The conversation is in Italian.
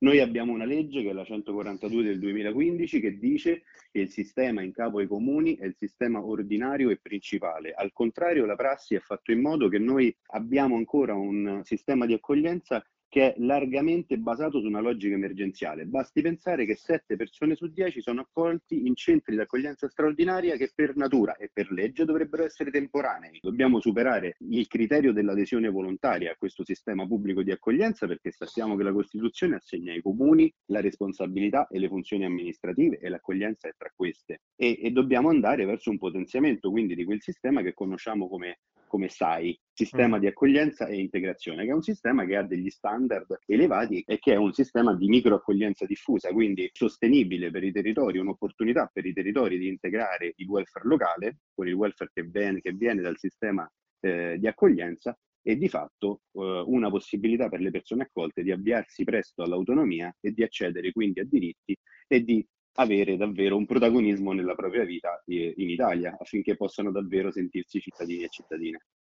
Noi abbiamo una legge che è la 142 del 2015 che dice che il sistema in capo ai comuni è il sistema ordinario e principale. Al contrario, la prassi ha fatto in modo che noi abbiamo ancora un sistema di accoglienza che è largamente basato su una logica emergenziale. Basti pensare che 7 persone su 10 sono accolti in centri di accoglienza straordinaria che per natura e per legge dovrebbero essere temporanei. Dobbiamo superare il criterio dell'adesione volontaria a questo sistema pubblico di accoglienza, perché sappiamo che la Costituzione assegna ai comuni la responsabilità e le funzioni amministrative e l'accoglienza è tra queste. E dobbiamo andare verso un potenziamento quindi di quel sistema che conosciamo come SAI, Mm. sistema di accoglienza e integrazione, che è un sistema che ha degli standard elevati e che è un sistema di microaccoglienza diffusa, quindi sostenibile per i territori, un'opportunità per i territori di integrare il welfare locale con il welfare che viene dal sistema di accoglienza e di fatto una possibilità per le persone accolte di avviarsi presto all'autonomia e di accedere quindi a diritti e di avere davvero un protagonismo nella propria vita in Italia, affinché possano davvero sentirsi cittadini e cittadine.